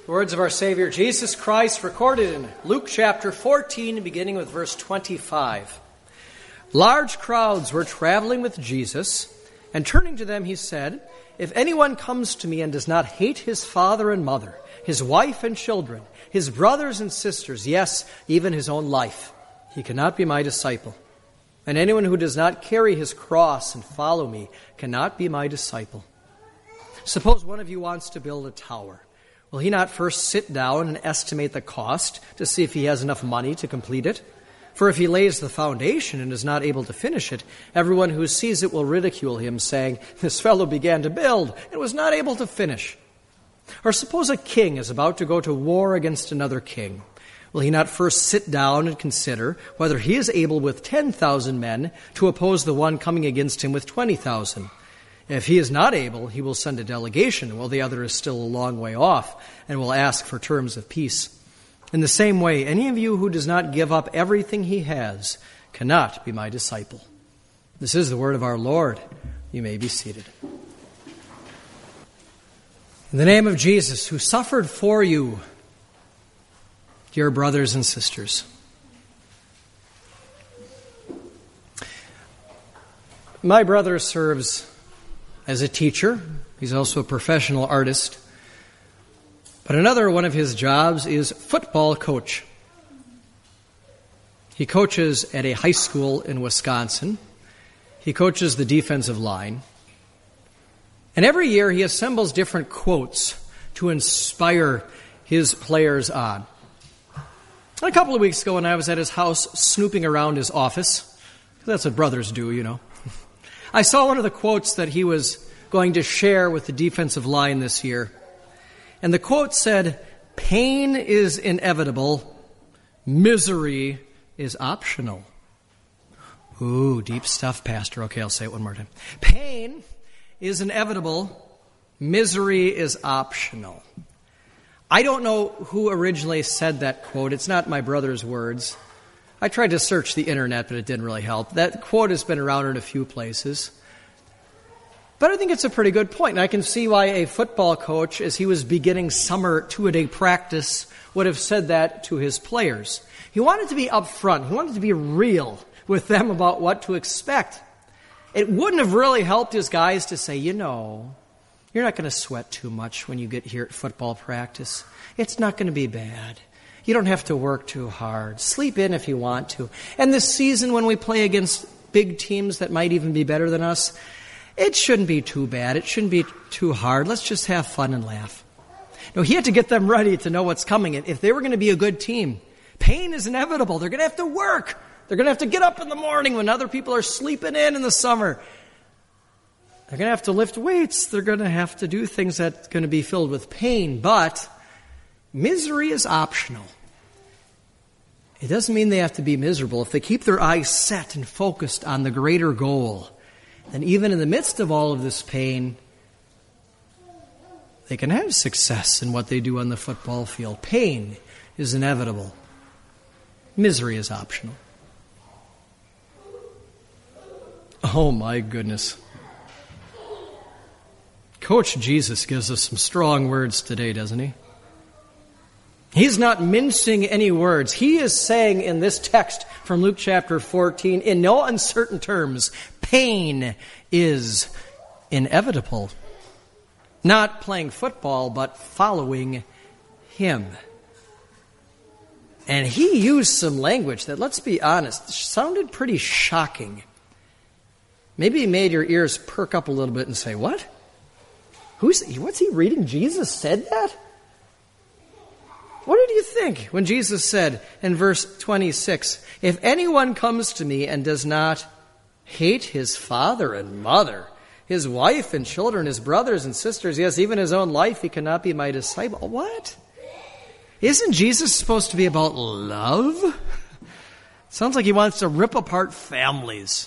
The words of our Savior Jesus Christ recorded in Luke chapter 14, beginning with verse 25. Large crowds were traveling with Jesus, and turning to them he said, "If anyone comes to me and does not hate his father and mother, his wife and children, his brothers and sisters, yes, even his own life, he cannot be my disciple. And anyone who does not carry his cross and follow me cannot be my disciple. Suppose one of you wants to build a tower. Will he not first sit down and estimate the cost to see if he has enough money to complete it? For if he lays the foundation and is not able to finish it, everyone who sees it will ridicule him, saying, 'This fellow began to build and was not able to finish.' Or suppose a king is about to go to war against another king. Will he not first sit down and consider whether he is able with 10,000 men to oppose the one coming against him with 20,000? If he is not able, he will send a delegation while the other is still a long way off and will ask for terms of peace. In the same way, any of you who does not give up everything he has cannot be my disciple." This is the word of our Lord. You may be seated. In the name of Jesus, who suffered for you, dear brothers and sisters, my brother serves as a teacher. He's also a professional artist. But another one of his jobs is football coach. He coaches at a high school in Wisconsin. He coaches the defensive line. And every year he assembles different quotes to inspire his players on. A couple of weeks ago when I was at his house snooping around his office, that's what brothers do, you know, I saw one of the quotes that he was going to share with the defensive line this year. And the quote said, "Pain is inevitable, misery is optional." Ooh, deep stuff, Pastor. Okay, I'll say it one more time. Pain is inevitable, misery is optional. I don't know who originally said that quote. It's not my brother's words. I tried to search the internet, but it didn't really help. That quote has been around in a few places. But I think it's a pretty good point. And I can see why a football coach, as he was beginning summer two-a-day practice, would have said that to his players. He wanted to be upfront. He wanted to be real with them about what to expect. It wouldn't have really helped his guys to say, you know, you're not going to sweat too much when you get here at football practice. It's not going to be bad. You don't have to work too hard. Sleep in if you want to. And this season when we play against big teams that might even be better than us, it shouldn't be too bad. It shouldn't be too hard. Let's just have fun and laugh. No, he had to get them ready to know what's coming. If they were going to be a good team, pain is inevitable. They're going to have to work. They're going to have to get up in the morning when other people are sleeping in the summer. They're going to have to lift weights. They're going to have to do things that's going to be filled with pain. But misery is optional. It doesn't mean they have to be miserable. If they keep their eyes set and focused on the greater goal, then even in the midst of all of this pain, they can have success in what they do on the football field. Pain is inevitable. Misery is optional. Oh my goodness. Coach Jesus gives us some strong words today, doesn't he? He's not mincing any words. He is saying in this text from Luke chapter 14, in no uncertain terms, pain is inevitable. Not playing football, but following him. And he used some language that, let's be honest, sounded pretty shocking. Maybe he made your ears perk up a little bit and say, what? What's he reading? Jesus said that? What did you think when Jesus said in verse 26, "If anyone comes to me and does not hate his father and mother, his wife and children, his brothers and sisters, yes, even his own life, he cannot be my disciple"? What? Isn't Jesus supposed to be about love? Sounds like he wants to rip apart families.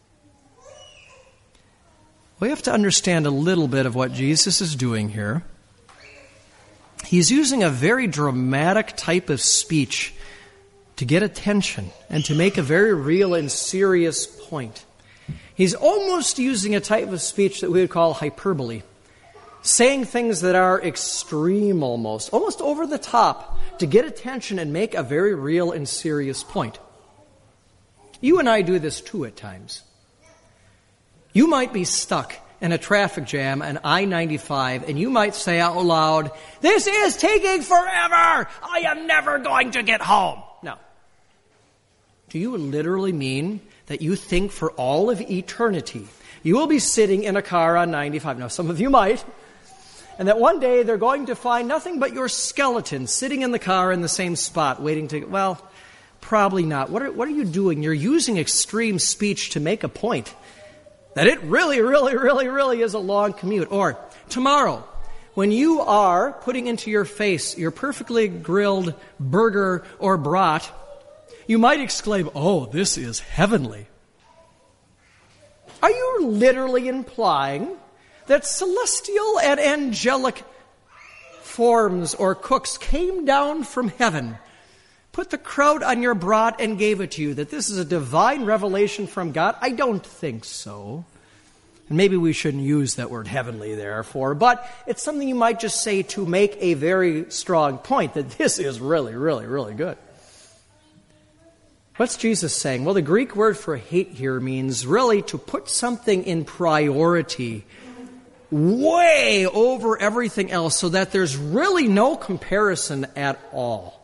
We have to understand a little bit of what Jesus is doing here. He's using a very dramatic type of speech to get attention and to make a very real and serious point. He's almost using a type of speech that we would call hyperbole. saying things that are extreme almost over the top, to get attention and make a very real and serious point. You and I do this too at times. You might be stuck in a traffic jam on I-95, and you might say out loud, "This is taking forever! I am never going to get home!" Now, do you literally mean that you think for all of eternity you will be sitting in a car on 95? Now, some of you might. And that one day they're going to find nothing but your skeleton sitting in the car in the same spot, waiting to, well, probably not. What are you doing? You're using extreme speech to make a point that it really is a long commute. Or tomorrow, when you are putting into your face your perfectly grilled burger or brat, you might exclaim, "Oh, this is heavenly." Are you literally implying that celestial and angelic forms or cooks came down from heaven, put the kraut on your brat and gave it to you, that this is a divine revelation from God? I don't think so. And maybe we shouldn't use that word heavenly therefore, but it's something you might just say to make a very strong point that this is really good. What's Jesus saying? Well, the Greek word for hate here means really to put something in priority way over everything else so that there's really no comparison at all.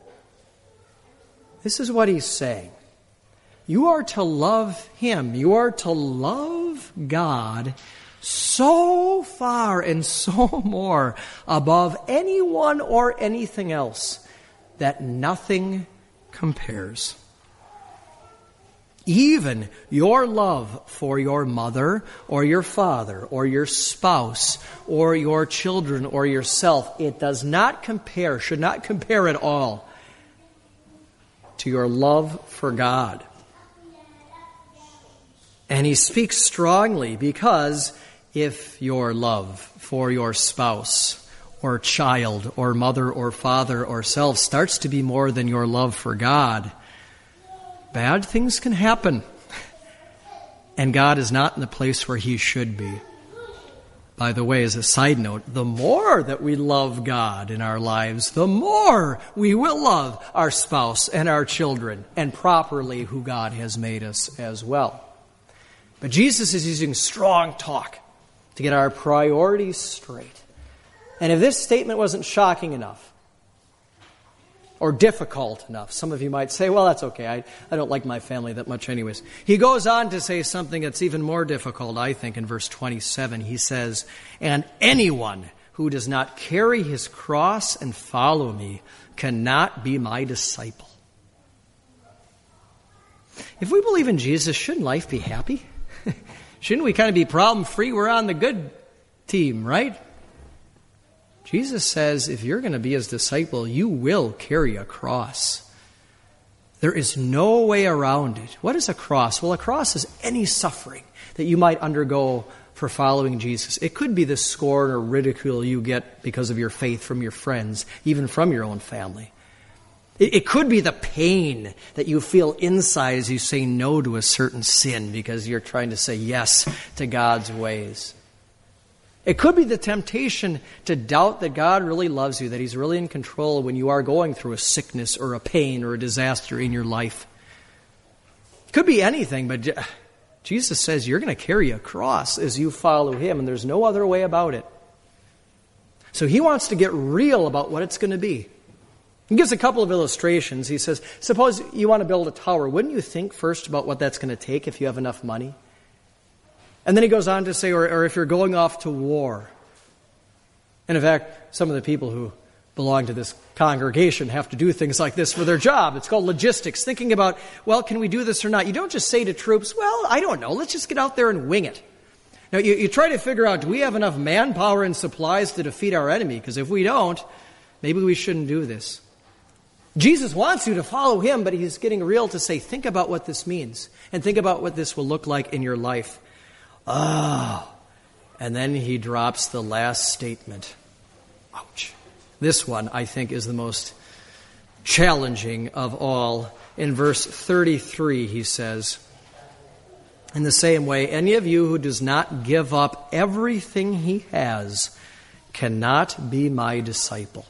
This is what he's saying. You are to love him. You are to love God so far and so more above anyone or anything else that nothing compares. Even your love for your mother or your father or your spouse or your children or yourself, it does not compare, should not compare at all to your love for God. And he speaks strongly because if your love for your spouse or child or mother or father or self starts to be more than your love for God, bad things can happen. And God is not in the place where he should be. By the way, as a side note, the more that we love God in our lives, the more we will love our spouse and our children and properly who God has made us as well. But Jesus is using strong talk to get our priorities straight. And if this statement wasn't shocking enough, or difficult enough, some of you might say, well, that's okay. I don't like my family that much anyways. He goes on to say something that's even more difficult, I think, in verse 27. He says, "And anyone who does not carry his cross and follow me cannot be my disciple." If we believe in Jesus, shouldn't life be happy? Shouldn't we kind of be problem-free? We're on the good team, right? Jesus says if you're going to be his disciple, you will carry a cross. There is no way around it. What is a cross? Well, a cross is any suffering that you might undergo for following Jesus. It could be the scorn or ridicule you get because of your faith from your friends, even from your own family. It could be the pain that you feel inside as you say no to a certain sin because you're trying to say yes to God's ways. It could be the temptation to doubt that God really loves you, that he's really in control when you are going through a sickness or a pain or a disaster in your life. It could be anything, but Jesus says you're going to carry a cross as you follow him, and there's no other way about it. So he wants to get real about what it's going to be. He gives a couple of illustrations. He says, suppose you want to build a tower. Wouldn't you think first about what that's going to take if you have enough money? And then he goes on to say, or if you're going off to war. And in fact, some of the people who belong to this congregation have to do things like this for their job. It's called logistics. Thinking about, well, can we do this or not? You don't just say to troops, well, I don't know, let's just get out there and wing it. Now, you try to figure out, do we have enough manpower and supplies to defeat our enemy? Because if we don't, maybe we shouldn't do this. Jesus wants you to follow him, but he's getting real to say, think about what this means. And think about what this will look like in your life. Oh, and then he drops the last statement. Ouch. This one, I think, is the most challenging of all. In verse 33, he says, in the same way, any of you who does not give up everything he has cannot be my disciple.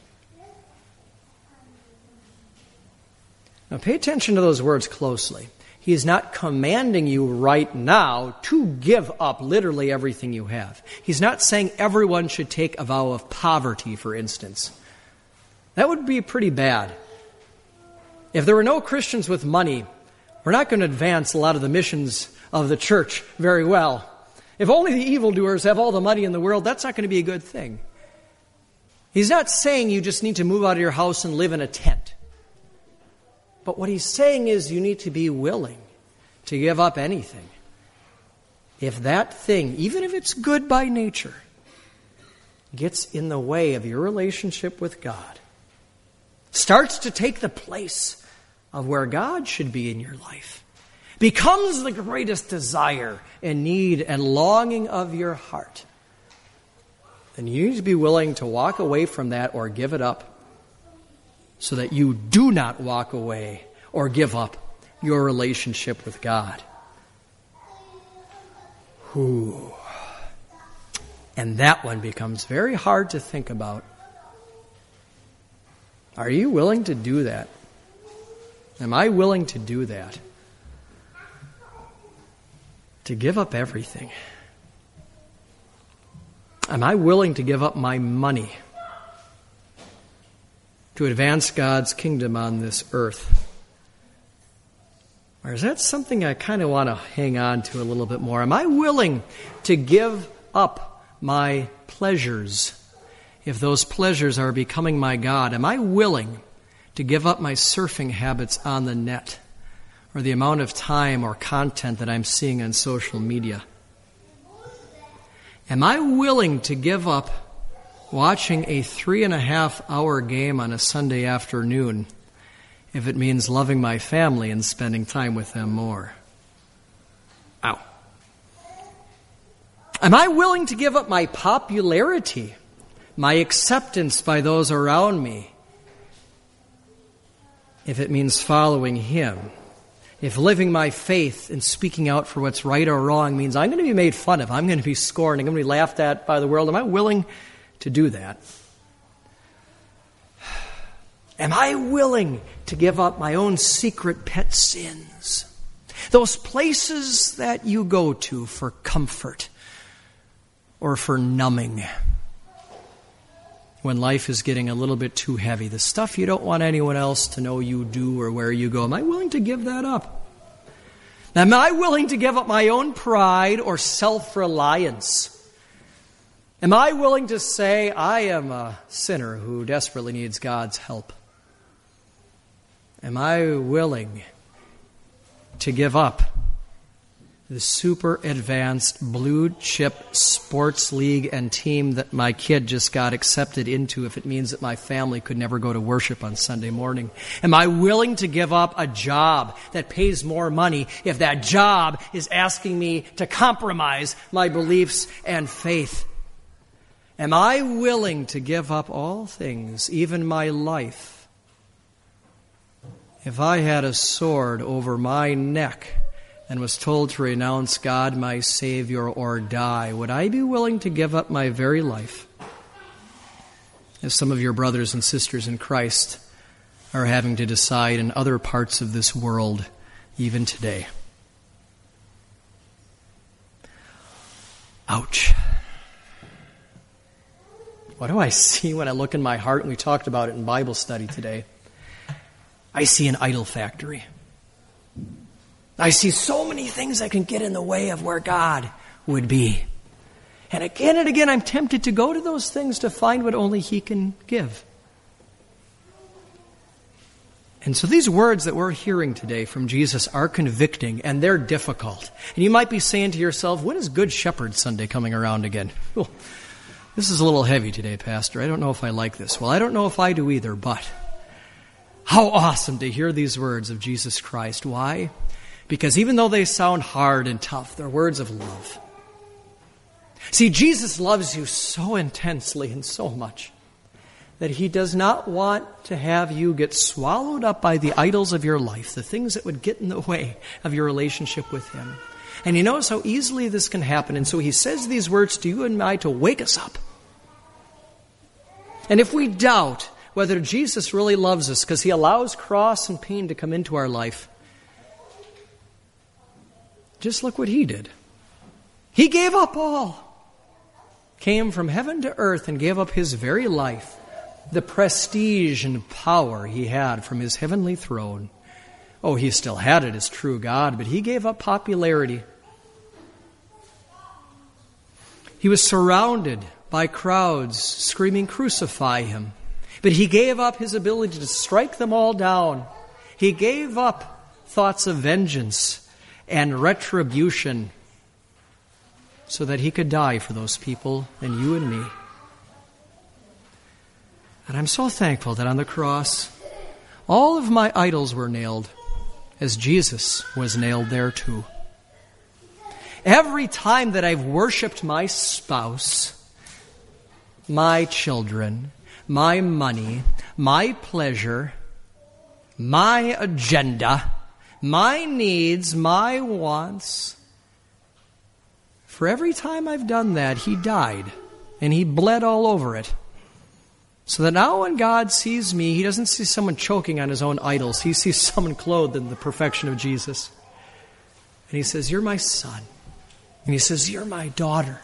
Now pay attention to those words closely. He is not commanding you right now to give up literally everything you have. He's not saying everyone should take a vow of poverty, for instance. That would be pretty bad. If there were no Christians with money, we're not going to advance a lot of the missions of the church very well. If only the evildoers have all the money in the world, that's not going to be a good thing. He's not saying you just need to move out of your house and live in a tent. But what he's saying is you need to be willing to give up anything. If that thing, even if it's good by nature, gets in the way of your relationship with God, starts to take the place of where God should be in your life, becomes the greatest desire and need and longing of your heart, then you need to be willing to walk away from that or give it up, so that you do not walk away or give up your relationship with God. Ooh. And that one becomes very hard to think about. Are you willing to do that? Am I willing to do that? To give up everything? Am I willing to give up my money to advance God's kingdom on this earth? Or is that something I kind of want to hang on to a little bit more? Am I willing to give up my pleasures if those pleasures are becoming my God? Am I willing to give up my surfing habits on the net or the amount of time or content that I'm seeing on social media? Am I willing to give up watching a 3.5-hour game on a Sunday afternoon if it means loving my family and spending time with them more? Ow. Am I willing to give up my popularity, my acceptance by those around me, if it means following Him? If living my faith and speaking out for what's right or wrong means I'm going to be made fun of, I'm going to be scorned, I'm going to be laughed at by the world, am I willing to do that? Am I willing to give up my own secret pet sins? Those places that you go to for comfort or for numbing when life is getting a little bit too heavy. The stuff you don't want anyone else to know you do or where you go. Am I willing to give that up? Am I willing to give up my own pride or self-reliance? Am I willing to say, I am a sinner who desperately needs God's help? Am I willing to give up the super advanced blue chip sports league and team that my kid just got accepted into if it means that my family could never go to worship on Sunday morning? Am I willing to give up a job that pays more money if that job is asking me to compromise my beliefs and faith? Am I willing to give up all things, even my life, if I had a sword over my neck and was told to renounce God, my Savior, or die? Would I be willing to give up my very life, as some of your brothers and sisters in Christ are having to decide in other parts of this world even today? Ouch. What do I see when I look in my heart? And we talked about it in Bible study today. I see an idol factory. I see so many things that can get in the way of where God would be. And again, I'm tempted to go to those things to find what only He can give. And so these words that we're hearing today from Jesus are convicting, and they're difficult. And you might be saying to yourself, when is Good Shepherd Sunday coming around again? Well, this is a little heavy today, Pastor. I don't know if I like this. Well, I don't know if I do either, but how awesome to hear these words of Jesus Christ. Why? Because even though they sound hard and tough, they're words of love. See, Jesus loves you so intensely and so much that He does not want to have you get swallowed up by the idols of your life, the things that would get in the way of your relationship with Him. And He knows how easily this can happen, and so He says these words to you and I to wake us up. And if we doubt whether Jesus really loves us because he allows cross and pain to come into our life, just look what he did. He gave up all. Came from heaven to earth and gave up his very life, the prestige and power he had from his heavenly throne. Oh, he still had it as true God, but he gave up popularity. He was surrounded by crowds screaming, "Crucify him." But he gave up his ability to strike them all down. He gave up thoughts of vengeance and retribution so that he could die for those people and you and me. And I'm so thankful that on the cross, all of my idols were nailed, as Jesus was nailed there too. Every time that I've worshiped my spouse, my children, my money, my pleasure, my agenda, my needs, my wants, for every time I've done that, he died and he bled all over it. So that now when God sees me, he doesn't see someone choking on his own idols. He sees someone clothed in the perfection of Jesus. And he says, "You're my son." And he says, "You're my daughter."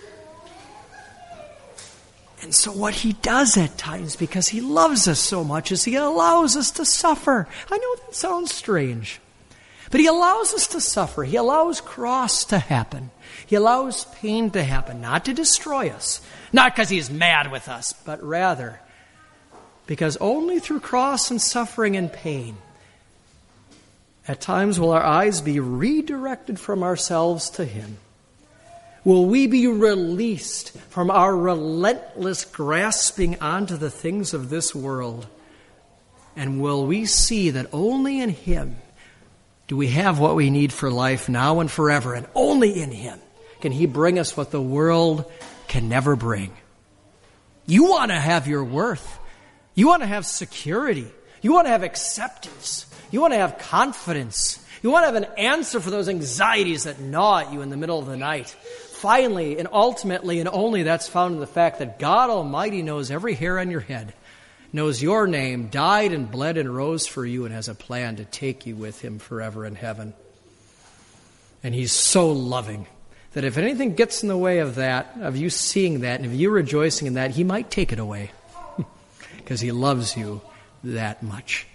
And so what he does at times, because he loves us so much, is he allows us to suffer. I know that sounds strange, but he allows us to suffer. He allows cross to happen. He allows pain to happen, not to destroy us, not because he's mad with us, but rather because only through cross and suffering and pain, at times will our eyes be redirected from ourselves to him. Will we be released from our relentless grasping onto the things of this world? And will we see that only in him do we have what we need for life now and forever? And only in him can he bring us what the world can never bring. You want to have your worth. You want to have security. You want to have acceptance. You want to have confidence. You want to have an answer for those anxieties that gnaw at you in the middle of the night. Finally and ultimately and only that's found in the fact that God Almighty knows every hair on your head, knows your name, died and bled and rose for you, and has a plan to take you with him forever in heaven. And he's so loving that if anything gets in the way of that, of you seeing that, and of you rejoicing in that, he might take it away because he loves you that much.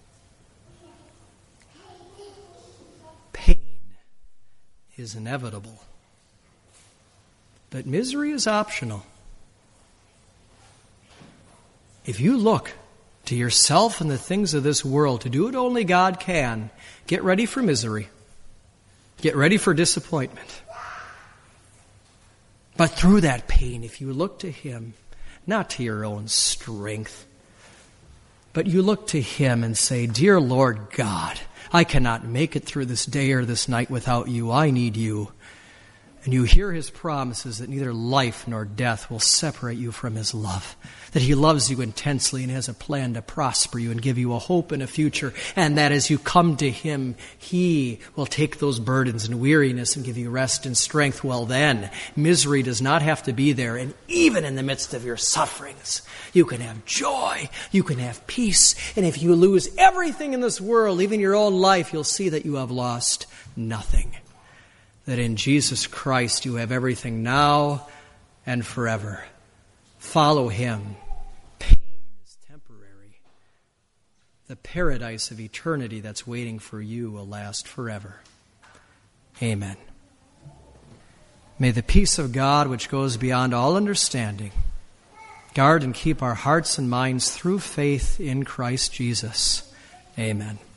Pain is inevitable, but misery is optional. If you look to yourself and the things of this world to do what only God can, get ready for misery. Get ready for disappointment. But through that pain, if you look to him, not to your own strength, but you look to him and say, "Dear Lord God, I cannot make it through this day or this night without you. I need you." And you hear his promises that neither life nor death will separate you from his love. That he loves you intensely and has a plan to prosper you and give you a hope and a future. And that as you come to him, he will take those burdens and weariness and give you rest and strength. Well then, misery does not have to be there. And even in the midst of your sufferings, you can have joy. You can have peace. And if you lose everything in this world, even your own life, you'll see that you have lost nothing. That in Jesus Christ you have everything now and forever. Follow him. Pain is temporary. The paradise of eternity that's waiting for you will last forever. Amen. May the peace of God, which goes beyond all understanding, guard and keep our hearts and minds through faith in Christ Jesus. Amen.